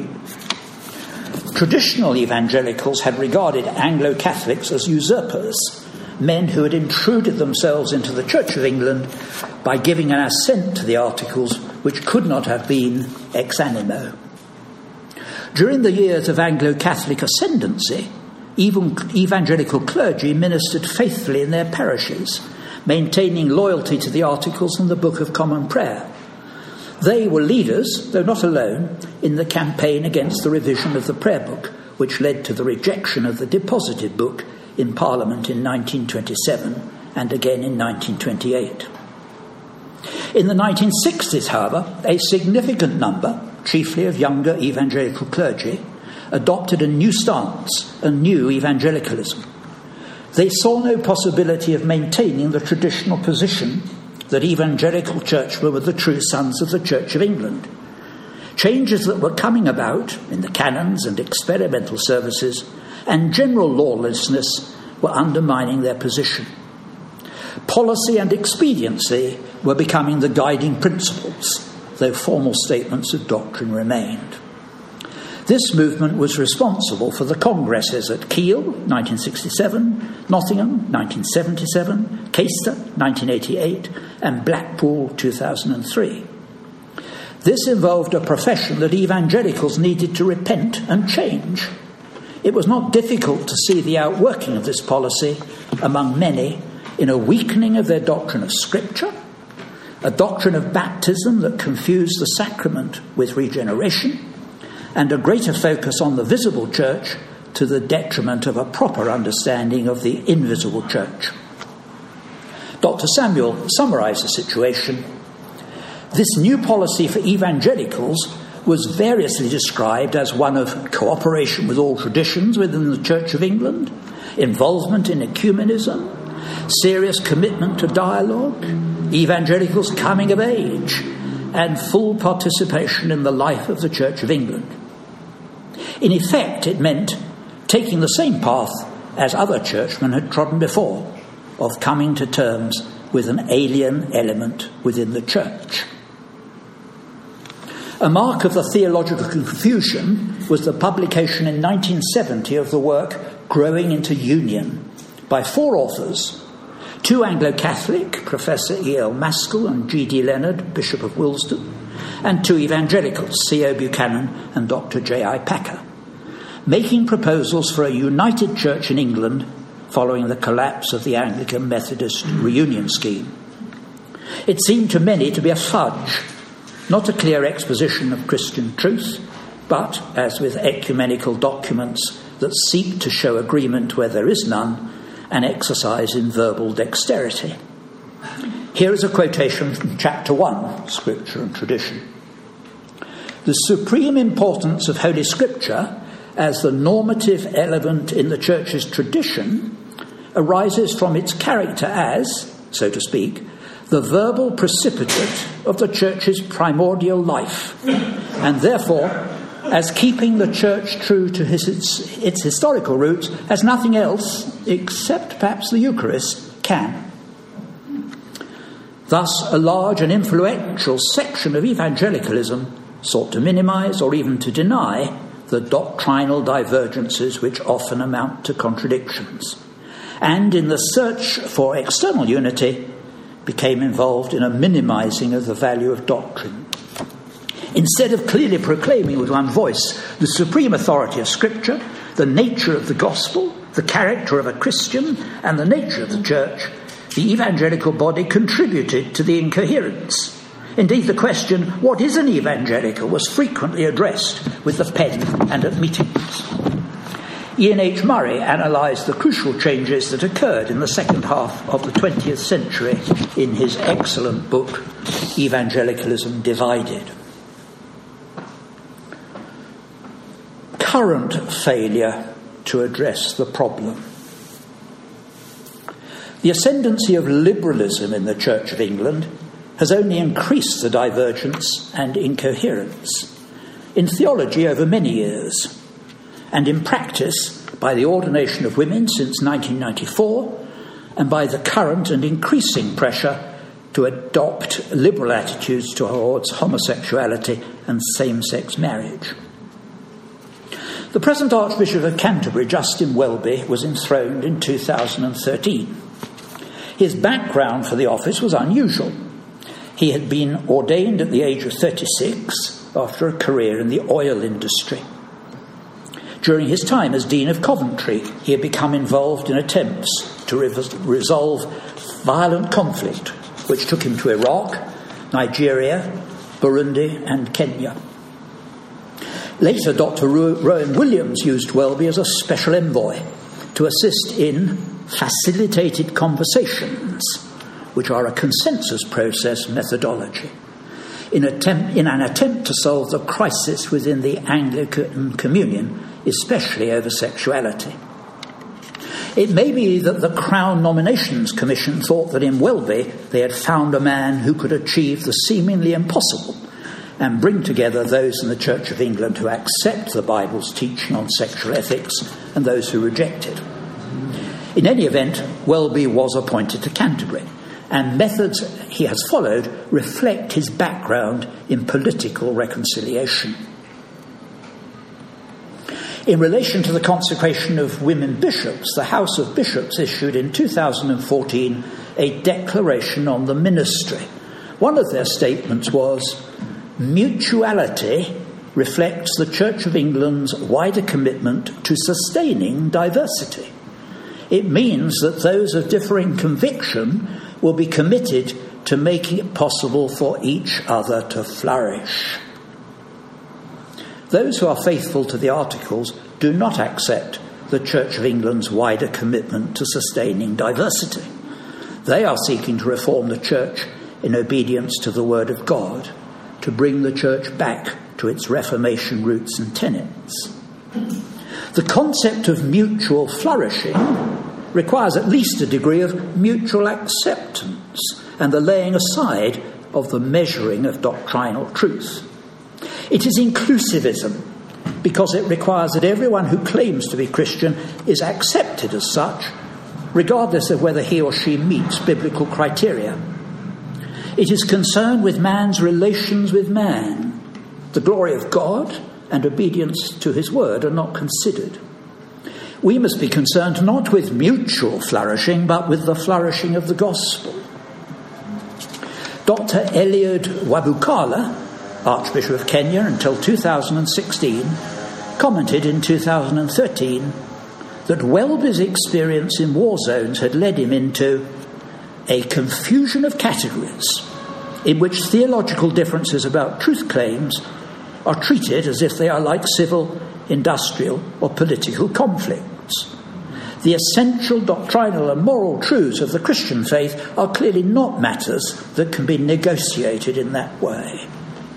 S1: Traditional evangelicals had regarded Anglo-Catholics as usurpers, men who had intruded themselves into the Church of England by giving an assent to the articles which could not have been ex animo. During the years of Anglo-Catholic ascendancy, even evangelical clergy ministered faithfully in their parishes, maintaining loyalty to the articles and the Book of Common Prayer. They were leaders, though not alone, in the campaign against the revision of the prayer book, which led to the rejection of the deposited book in Parliament in nineteen twenty-seven and again in nineteen twenty-eight. In the nineteen sixties, however, a significant number, chiefly of younger evangelical clergy, adopted a new stance, a new evangelicalism. They saw no possibility of maintaining the traditional position that evangelical churchmen were the true sons of the Church of England. Changes that were coming about in the canons and experimental services and general lawlessness were undermining their position. Policy and expediency were becoming the guiding principles, though formal statements of doctrine remained. This movement was responsible for the congresses at Kiel, nineteen sixty-seven, Nottingham, nineteen seventy-seven, Caister, nineteen eighty-eight, and Blackpool, two thousand three. This involved a profession that evangelicals needed to repent and change. It was not difficult to see the outworking of this policy among many in a weakening of their doctrine of Scripture, a doctrine of baptism that confused the sacrament with regeneration, and a greater focus on the visible church to the detriment of a proper understanding of the invisible church. Doctor Samuel summarised the situation. This new policy for evangelicals was variously described as one of cooperation with all traditions within the Church of England, involvement in ecumenism, serious commitment to dialogue, evangelicals coming of age, and full participation in the life of the Church of England. In effect, it meant taking the same path as other churchmen had trodden before, of coming to terms with an alien element within the church. A mark of the theological confusion was the publication in nineteen seventy of the work Growing into Union by four authors, two Anglo-Catholic, Professor E L Maskell and G D Leonard, Bishop of Willesden, and two evangelicals, C O Buchanan and Doctor J I Packer, making proposals for a united church in England following the collapse of the Anglican Methodist reunion scheme. It seemed to many to be a fudge, not a clear exposition of Christian truth, but, as with ecumenical documents that seek to show agreement where there is none, an exercise in verbal dexterity. Here is a quotation from Chapter one, Scripture and Tradition. The supreme importance of Holy Scripture as the normative element in the Church's tradition arises from its character as, so to speak, the verbal precipitate of the Church's primordial life, and therefore as keeping the Church true to his, its, its historical roots as nothing else, except perhaps the Eucharist, can. Thus, a large and influential section of evangelicalism sought to minimise or even to deny the doctrinal divergences which often amount to contradictions, and in the search for external unity became involved in a minimising of the value of doctrine. Instead of clearly proclaiming with one voice the supreme authority of Scripture, the nature of the gospel, the character of a Christian, and the nature of the church, the evangelical body contributed to the incoherence. Indeed, the question, what is an evangelical, was frequently addressed with the pen and at meetings. Ian H. Murray analysed the crucial changes that occurred in the second half of the twentieth century in his excellent book, Evangelicalism Divided. Current failure to address the problem. The ascendancy of liberalism in the Church of England has only increased the divergence and incoherence in theology over many years, and in practice by the ordination of women since nineteen ninety-four, and by the current and increasing pressure to adopt liberal attitudes towards homosexuality and same-sex marriage. The present Archbishop of Canterbury, Justin Welby, was enthroned in two thousand thirteen. His background for the office was unusual. He had been ordained at the age of thirty-six after a career in the oil industry. During his time as Dean of Coventry, he had become involved in attempts to re- resolve violent conflict, which took him to Iraq, Nigeria, Burundi, and Kenya. Later, Doctor Rowan Williams used Welby as a special envoy to assist in facilitated conversations, which are a consensus process methodology, in, attempt, in an attempt to solve the crisis within the Anglican Communion, especially over sexuality. It may be that the Crown Nominations Commission thought that in Welby they had found a man who could achieve the seemingly impossible and bring together those in the Church of England who accept the Bible's teaching on sexual ethics and those who reject it. In any event, Welby was appointed to Canterbury, and methods he has followed reflect his background in political reconciliation. In relation to the consecration of women bishops, the House of Bishops issued in two thousand fourteen a declaration on the ministry. One of their statements was, "Mutuality reflects the Church of England's wider commitment to sustaining diversity. It means that those of differing conviction will be committed to making it possible for each other to flourish." Those who are faithful to the Articles do not accept the Church of England's wider commitment to sustaining diversity. They are seeking to reform the Church in obedience to the Word of God, to bring the Church back to its Reformation roots and tenets. The concept of mutual flourishing requires at least a degree of mutual acceptance and the laying aside of the measuring of doctrinal truth. It is inclusivism, because it requires that everyone who claims to be Christian is accepted as such, regardless of whether he or she meets biblical criteria. It is concerned with man's relations with man. The glory of God and obedience to his word are not considered. We must be concerned not with mutual flourishing, but with the flourishing of the gospel. Doctor Eliud Wabukala, Archbishop of Kenya until two thousand sixteen, commented in two thousand thirteen that Welby's experience in war zones had led him into a confusion of categories in which theological differences about truth claims are treated as if they are like civil, industrial or political conflicts. The essential doctrinal and moral truths of the Christian faith are clearly not matters that can be negotiated in that way.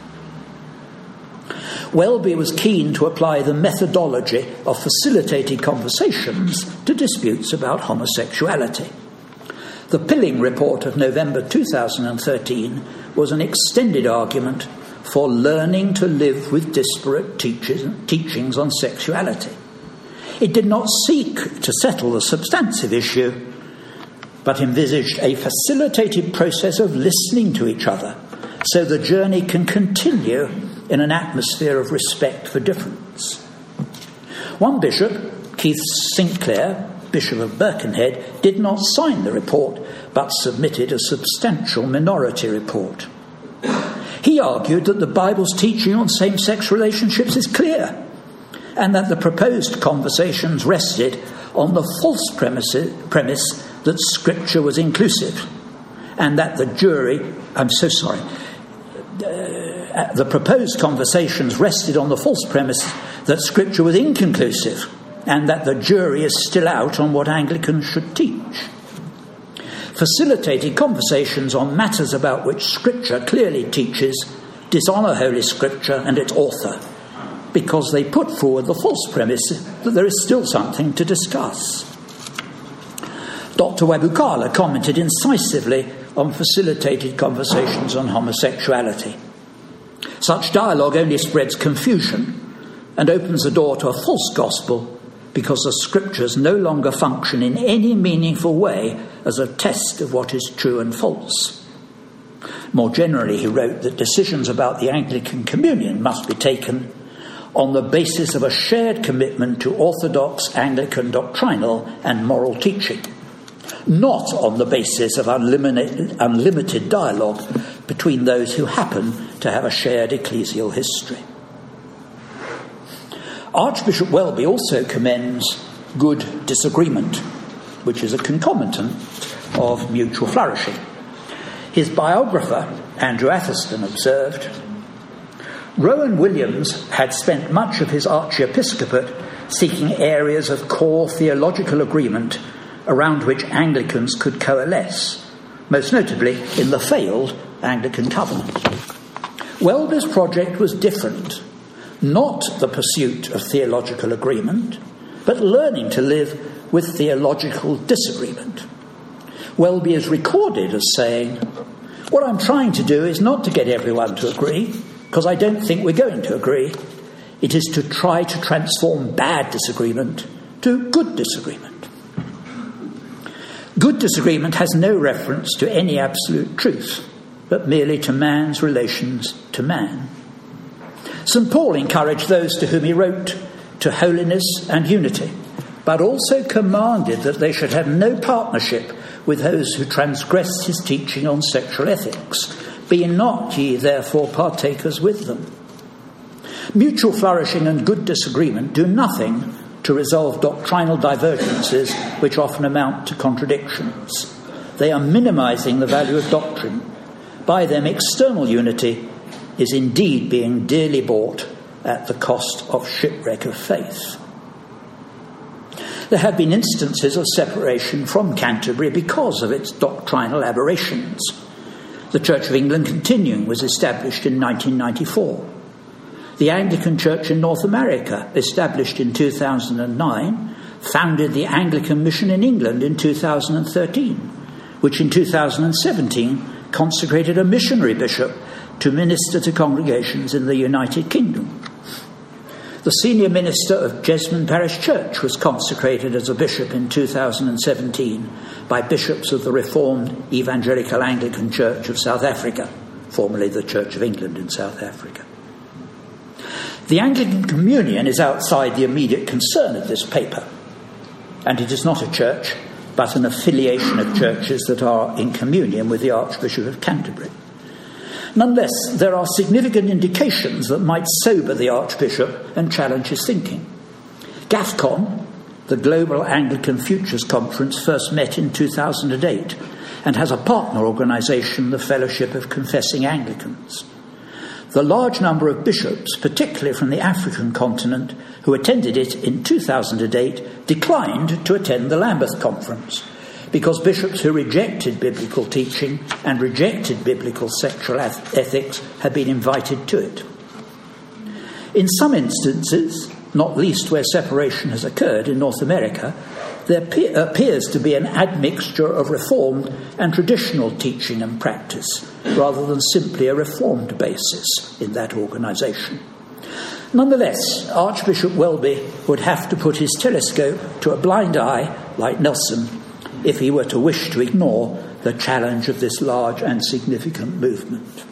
S1: Welby was keen to apply the methodology of facilitated conversations to disputes about homosexuality. The Pilling report of November two thousand thirteen was an extended argument for learning to live with disparate teachers, teachings on sexuality. It did not seek to settle the substantive issue, but envisaged a facilitated process of listening to each other so the journey can continue in an atmosphere of respect for difference. One bishop, Keith Sinclair, Bishop of Birkenhead, did not sign the report, but submitted a substantial minority report. He argued that the Bible's teaching on same-sex relationships is clear, and that the proposed conversations rested on the false premise, premise that Scripture was inclusive, and that the jury, I'm so sorry, uh, the proposed conversations rested on the false premise that Scripture was inconclusive, and that the jury is still out on what Anglicans should teach. Facilitated conversations on matters about which Scripture clearly teaches dishonour Holy Scripture and its author, because they put forward the false premise that there is still something to discuss. Doctor Wabukala commented incisively on facilitated conversations on homosexuality. Such dialogue only spreads confusion and opens the door to a false gospel, because the Scriptures no longer function in any meaningful way as a test of what is true and false. More generally, he wrote that decisions about the Anglican Communion must be taken on the basis of a shared commitment to orthodox Anglican doctrinal and moral teaching, not on the basis of unlimited, unlimited dialogue between those who happen to have a shared ecclesial history. Archbishop Welby also commends good disagreement, which is a concomitant of mutual flourishing. His biographer, Andrew Atherstone, observed, Rowan Williams had spent much of his archiepiscopate seeking areas of core theological agreement around which Anglicans could coalesce, most notably in the failed Anglican Covenant. Welby's project was different. Not the pursuit of theological agreement, but learning to live with theological disagreement. Welby is recorded as saying, what I'm trying to do is not to get everyone to agree, because I don't think we're going to agree. It is to try to transform bad disagreement to good disagreement. Good disagreement has no reference to any absolute truth, but merely to man's relations to man. Saint Paul encouraged those to whom he wrote to holiness and unity, but also commanded that they should have no partnership with those who transgress his teaching on sexual ethics. Be not ye therefore partakers with them. Mutual flourishing and good disagreement do nothing to resolve doctrinal divergences which often amount to contradictions. They are minimizing the value of doctrine. By them, external unity is indeed being dearly bought at the cost of shipwreck of faith. There have been instances of separation from Canterbury because of its doctrinal aberrations. The Church of England Continuing was established in nineteen ninety-four. The Anglican Church in North America, established in two thousand nine, founded the Anglican Mission in England in two thousand thirteen, which in two thousand seventeen consecrated a missionary bishop to minister to congregations in the United Kingdom. The senior minister of Jesmond Parish Church was consecrated as a bishop in two thousand seventeen by bishops of the Reformed Evangelical Anglican Church of South Africa, formerly the Church of England in South Africa. The Anglican Communion is outside the immediate concern of this paper, and it is not a church, but an affiliation of churches that are in communion with the Archbishop of Canterbury. Nonetheless, there are significant indications that might sober the Archbishop and challenge his thinking. GAFCON, the Global Anglican Futures Conference, first met in two thousand eight and has a partner organisation, the Fellowship of Confessing Anglicans. The large number of bishops, particularly from the African continent, who attended it in two thousand eight declined to attend the Lambeth Conference because bishops who rejected biblical teaching and rejected biblical sexual ethics had been invited to it. In some instances, not least where separation has occurred in North America, there appears to be an admixture of Reformed and traditional teaching and practice, rather than simply a Reformed basis in that organisation. Nonetheless, Archbishop Welby would have to put his telescope to a blind eye, like Nelson, if he were to wish to ignore the challenge of this large and significant movement.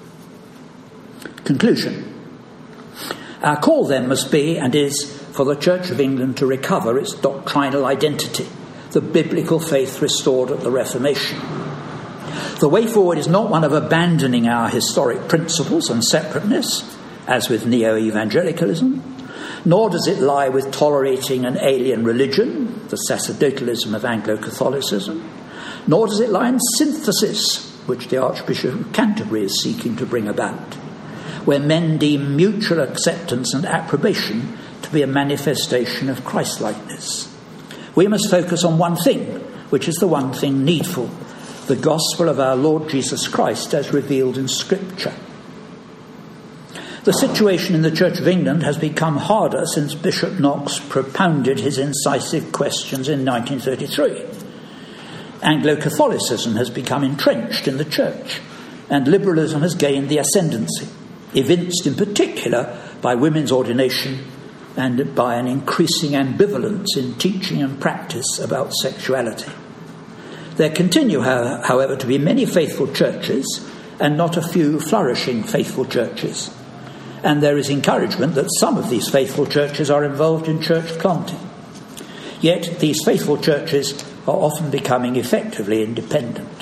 S1: Conclusion. Our call then must be, and is, for the Church of England to recover its doctrinal identity, the biblical faith restored at the Reformation. The way forward is not one of abandoning our historic principles and separateness, as with neo-evangelicalism, nor does it lie with tolerating an alien religion, the sacerdotalism of Anglo-Catholicism, nor does it lie in synthesis, which the Archbishop of Canterbury is seeking to bring about, where men deem mutual acceptance and approbation to be a manifestation of Christ-likeness. We must focus on one thing, which is the one thing needful, the gospel of our Lord Jesus Christ as revealed in Scripture. The situation in the Church of England has become harder since Bishop Knox propounded his incisive questions in nineteen thirty-three. Anglo-Catholicism has become entrenched in the Church, and liberalism has gained the ascendancy, evinced in particular by women's ordination and by an increasing ambivalence in teaching and practice about sexuality. There continue, however, to be many faithful churches and not a few flourishing faithful churches. And there is encouragement that some of these faithful churches are involved in church planting. Yet these faithful churches are often becoming effectively independent.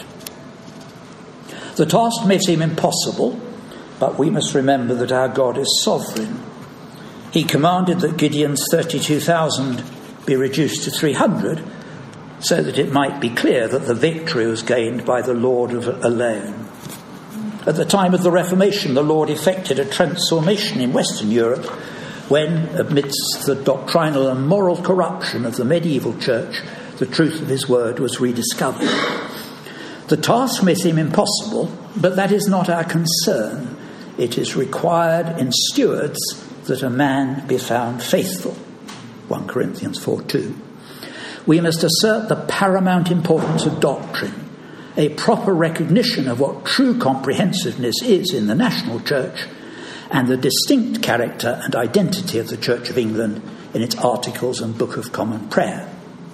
S1: The task may seem impossible, but we must remember that our God is sovereign. He commanded that Gideon's thirty-two thousand be reduced to three hundred, so that it might be clear that the victory was gained by the Lord alone. At the time of the Reformation, the Lord effected a transformation in Western Europe when, amidst the doctrinal and moral corruption of the medieval church, the truth of his word was rediscovered. The task may seem impossible, but that is not our concern. It is required in stewards that a man be found faithful. First Corinthians four two. We must assert the paramount importance of doctrine, a proper recognition of what true comprehensiveness is in the national church, and the distinct character and identity of the Church of England in its Articles and Book of Common Prayer.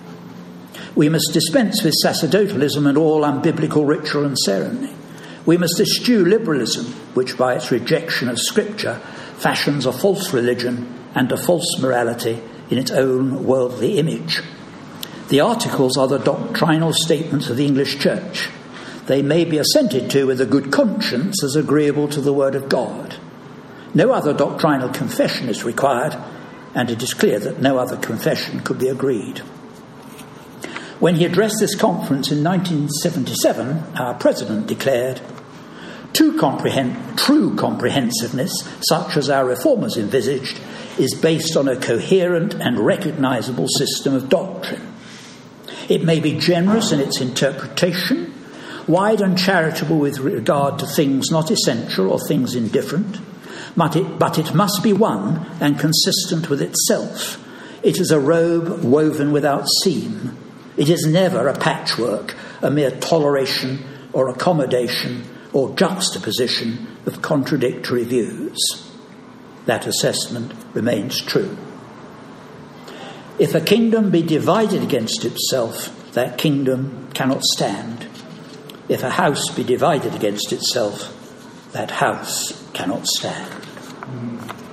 S1: We must dispense with sacerdotalism and all unbiblical ritual and ceremony. We must eschew liberalism, which by its rejection of Scripture fashions a false religion and a false morality in its own worldly image. The Articles are the doctrinal statements of the English Church. They may be assented to with a good conscience as agreeable to the Word of God. No other doctrinal confession is required, and it is clear that no other confession could be agreed. When he addressed this conference in nineteen seventy-seven, our president declared, True, comprehend, true comprehensiveness, such as our reformers envisaged, is based on a coherent and recognisable system of doctrine. It may be generous in its interpretation, wide and charitable with regard to things not essential or things indifferent, but it, but it must be one and consistent with itself. It is a robe woven without seam. It is never a patchwork, a mere toleration or accommodation or juxtaposition of contradictory views. that assessment remains true. If a kingdom be divided against itself, that kingdom cannot stand. If a house be divided against itself, that house cannot stand.